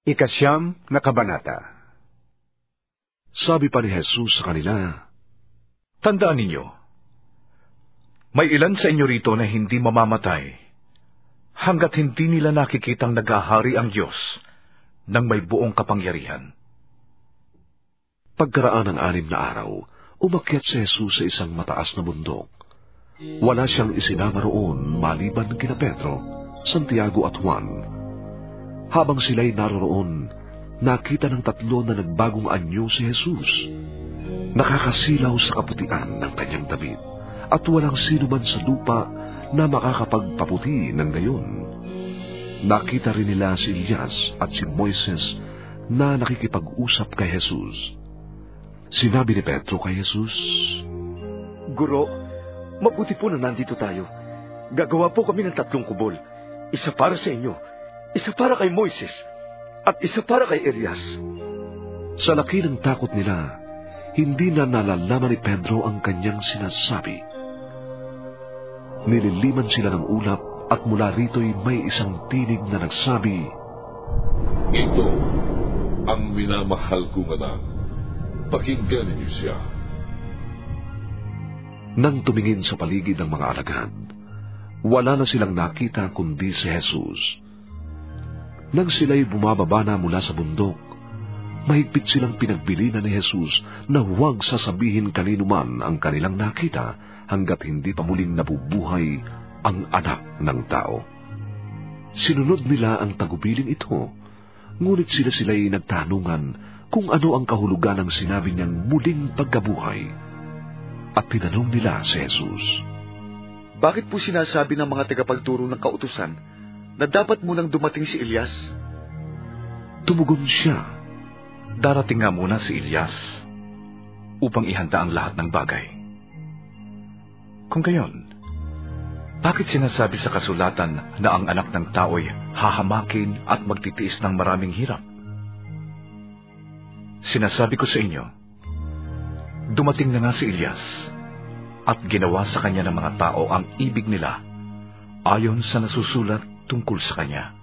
Ikasyam na kabanata. Sabi pa ni Jesus sa kanila, Tandaan ninyo, may ilan sa inyo rito na hindi mamamatay, hanggat hindi nila nakikitang nag-ahari ang Diyos ng may buong kapangyarihan. Pagkaraan ng 6 na araw, umakyat si Jesus sa isang mataas na bundok. Wala siyang isinama roon maliban kina Pedro, Santiago at Juan. Habang sila'y naroroon, nakita ng 3 na nagbagong anyo si Jesus. Nakakasilaw sa kaputian ng kanyang damit, at walang sino man sa lupa na makakapagpaputi ng gayon. Nakita rin nila si Elias at si Moises na nakikipag-usap kay Jesus. Sinabi ni Pedro kay Jesus, Guro, mabuti po na nandito tayo. Gagawa po kami ng 3 kubol. Isa para sa inyo, isa para kay Moises, at isa para kay Elias. Sa laki ng takot nila, hindi na nalalaman ni Pedro ang kanyang sinasabi. Nililiman sila ng ulap at mula rito'y may isang tinig na nagsabi, Ito ang minamahal kong anak. Pakinggan ninyo siya. Nang tumingin sa paligid ng mga alagad, wala na silang nakita kundi si Jesus. Nang sila'y bumababa na mula sa bundok, mahigpit silang pinagbilinan ni Jesus na huwag sasabihin kanino man ang kanilang nakita hanggat hindi pa muling nabubuhay ang anak ng tao. Sinunod nila ang tagubiling ito, ngunit sila'y nagtanungan kung ano ang kahulugan ng sinabi niyang muling pagkabuhay. At tinanong nila si Jesus, Bakit po sinasabi ng mga tagapagturo ng kautusan na dapat munang dumating si Elias? Tumugon siya, Darating nga muna si Elias upang ihanda ang lahat ng bagay. Kung gayon, bakit sinasabi sa kasulatan na ang anak ng tao'y hahamakin at magtitiis ng maraming hirap? Sinasabi ko sa inyo, dumating na nga si Elias at ginawa sa kanya ng mga tao ang ibig nila ayon sa nasusulat tungkol sa kanya.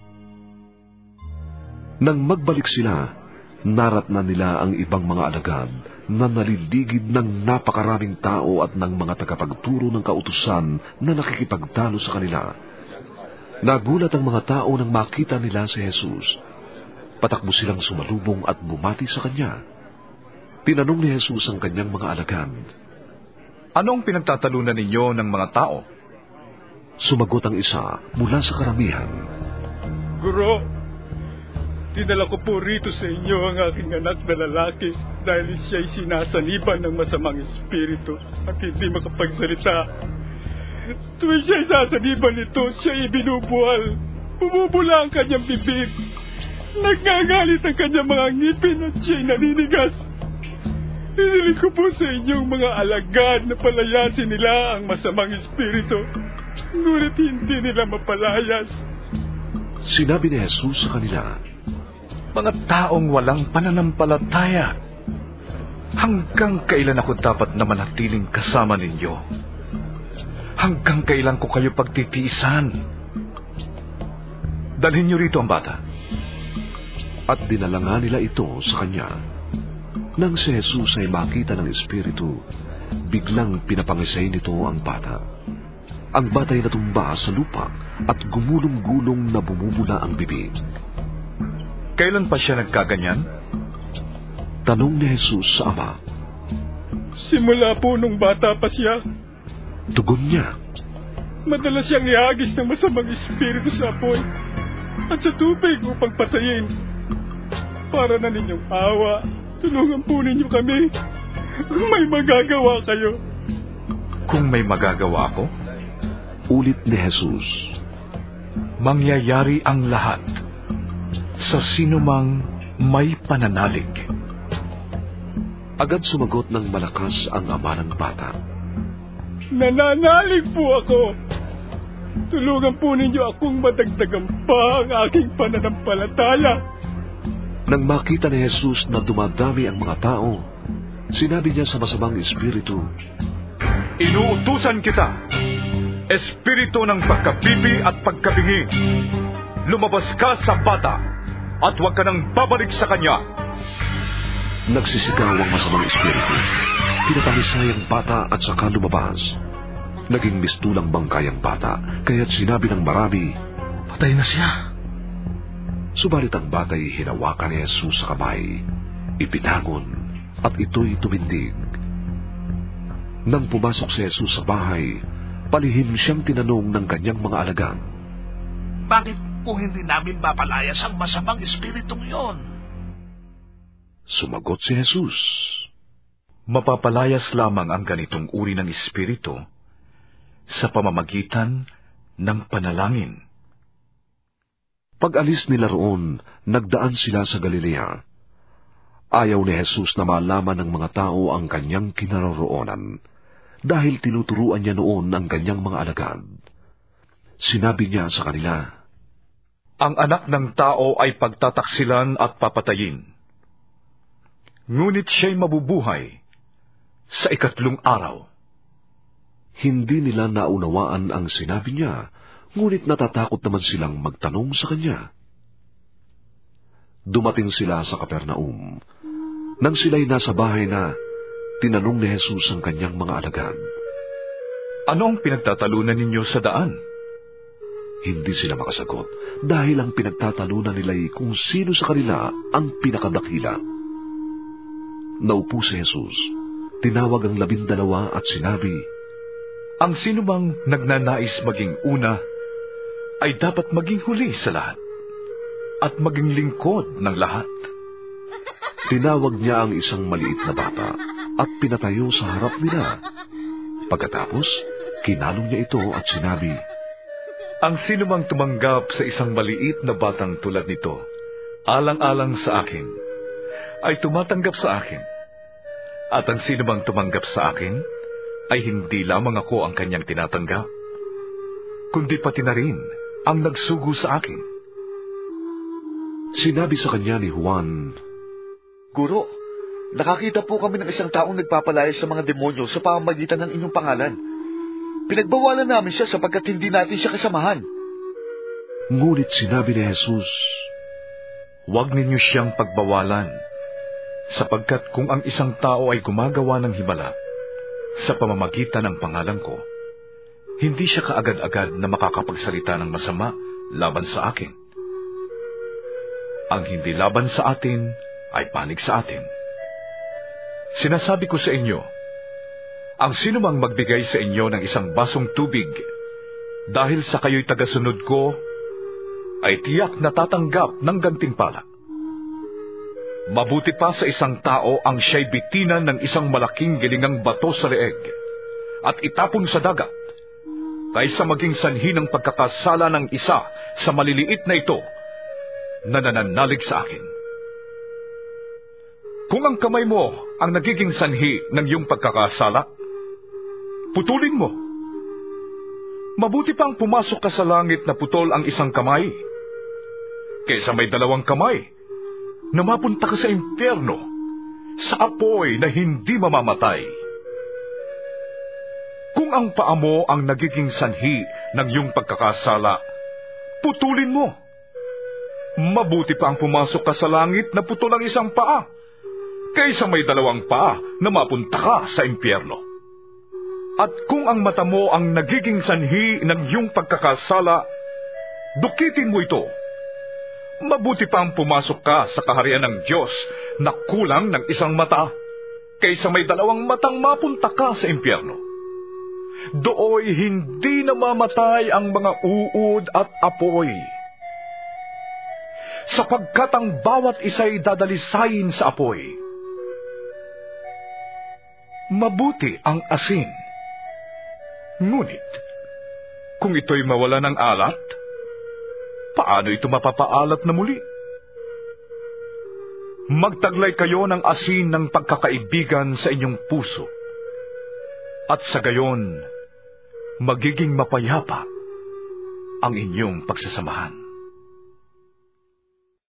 Nang magbalik sila, naratnan nila ang ibang mga alagad na naliligid ng napakaraming tao at ng mga tagapagturo ng kautusan na nakikipagtalo sa kanila. Nagulat ang mga tao nang makita nila si Jesus. Patakbo silang sumalubong at bumati sa kanya. Tinanong ni Jesus ang kanyang mga alagad, Anong pinagtatalunan ninyo ng mga tao? Sumagot ang isa mula sa karamihan, Guro, dinala ko po rito sa inyo ang aking anak na lalaki dahil siya'y sinasaniban ng masamang espiritu at hindi makapagsalita. Tuwing siya'y sasaniban nito, siya'y ibinubuhal. Bumubula ang kanyang bibig. Nagagalit ang kanyang mga ngipin at siya'y naninigas. Hiniling ko po sa inyong mga alagad na palayasin nila ang masamang espiritu. Ngunit hindi nila mapalayas. Sinabi ni Jesus sa kanila, Mga taong walang pananampalataya, hanggang kailan ako dapat na manatiling kasama ninyo? Hanggang kailan ko kayo pagtitiisan? Dalhin niyo rito ang bata. At dinala nga nila ito sa kanya. Nang si Jesus ay makita ng espiritu, biglang pinapangisay nito ang bata. Ang bata'y natumba sa lupa at gumulong-gulong na bumubula ang bibig. Kailan pa siya nagkaganyan? Tanong ni Jesus sa ama. Simula po nung bata pa siya. Tugon niya. Madalas siyang ihagis ng masamang espiritu sa apoy at sa tubig upang patayin. Para na ninyong awa, tulungan po ninyo kami kung may magagawa kayo. Kung may magagawa ko? Ulit ni Jesus. Mangyayari ang lahat sa sinumang may pananalig. Agad sumagot ng malakas ang ama ng bata. Nananalig po ako. Tulungan po ninyo akong madagdagan pa ang aking pananampalataya. Nang makita ni Jesus na dumadami ang mga tao, sinabi niya sa masamang espiritu, Inuutusan kita, espiritu ng pagkabibi at pagkabingi, lumabas ka sa bata at huwag ka nang babalik sa kanya. Nagsisigaw ang masamang espiritu. Pinatalisay ang bata at saka lumabas. Naging mistulang bangkay ang bata, kaya't sinabi ng marami, "Patay na siya." Subalit ang bata'y hinawakan ni Jesus sa kamay, ipinangon, at ito'y tumindig. Nang pumasok si Jesus sa bahay, palihim siyang tinanong ng kanyang mga alagad, "Bakit kung hindi namin mapalayas ang masamang espiritong yon?" Sumagot si Jesus, "Mapapalayas lamang ang ganitong uri ng espiritu sa pamamagitan ng panalangin." Pag-alis nila roon, nagdaan sila sa Galilea. Ayaw ni Jesus na malaman ng mga tao ang kanyang kinaroroonan, dahil tinuturuan niya noon ang kanyang mga alagad. Sinabi niya sa kanila, "Ang anak ng tao ay pagtataksilan at papatayin. Ngunit siya'y mabubuhay sa ikatlong araw." Hindi nila naunawaan ang sinabi niya, ngunit natatakot naman silang magtanong sa kanya. Dumating sila sa Capernaum. Nang sila'y nasa bahay na, tinanong ni Jesus ang kanyang mga alagad, "Ano ang pinagtatalunan ninyo sa daan?" Hindi sila makasagot, dahil ang pinagtatalunan nila'y kung sino sa kanila ang pinakadakila. Naupo si Jesus, tinawag ang 12 at sinabi, "Ang sinumang nagnanais maging una, ay dapat maging huli sa lahat, at maging lingkod ng lahat." Tinawag niya ang isang maliit na bata, at pinatayo sa harap nila. Pagkatapos, kinalong niya ito at sinabi, "Ang sinumang tumanggap sa isang maliit na batang tulad nito, alang-alang sa akin, ay tumatanggap sa akin. At ang sinumang tumanggap sa akin, ay hindi lamang ako ang kanyang tinatanggap, kundi pati na rin ang nagsugo sa akin." Sinabi sa kanya ni Juan, "Guro, nakakita po kami ng isang taong nagpapalayas sa mga demonyo sa pamamagitan ng inyong pangalan. Pinagbawalan namin siya sapagkat hindi natin siya kasamahan." Ngunit sinabi ni Jesus, "Huwag ninyo siyang pagbawalan, sapagkat kung ang isang tao ay gumagawa ng himala sa pamamagitan ng pangalan ko, hindi siya kaagad-agad na makakapagsalita ng masama laban sa akin. Ang hindi laban sa atin ay panig sa atin. Sinasabi ko sa inyo, ang sinumang magbigay sa inyo ng isang basong tubig dahil sa kayo'y tagasunod ko, ay tiyak na tatanggap ng gantimpala. Mabuti pa sa isang tao ang siya'y bitinan ng isang malaking gilingang bato sa leeg at itapon sa dagat, kaysa maging sanhi ng pagkakasala ng isa sa maliliit na ito na nananalig sa akin. Kung ang kamay mo ang nagiging sanhi ng iyong pagkakasala, putulin mo. Mabuti pang pumasok ka sa langit na putol ang isang kamay, kaysa may 2 kamay na mapunta ka sa impyerno, sa apoy na hindi mamamatay. Kung ang paa mo ang nagiging sanhi ng iyong pagkakasala, putulin mo. Mabuti pa ang pumasok ka sa langit na putol ang isang paa, kaysa may 2 paa na mapunta ka sa impyerno. At kung ang mata mo ang nagiging sanhi ng iyong pagkakasala, dukitin mo ito. Mabuti pa ang pumasok ka sa kaharian ng Diyos na kulang ng isang mata, kaysa may 2 matang mapunta ka sa impyerno. Dooy hindi namamatay ang mga uod at apoy, sapagkat ang bawat isa'y dadalisayin sa apoy. Mabuti ang asin, ngunit kung ito'y mawala ng alat, paano ito mapapaalat na muli? Magtaglay kayo ng asin ng pagkakaibigan sa inyong puso, at sa gayon, magiging mapayapa ang inyong pagsasamahan.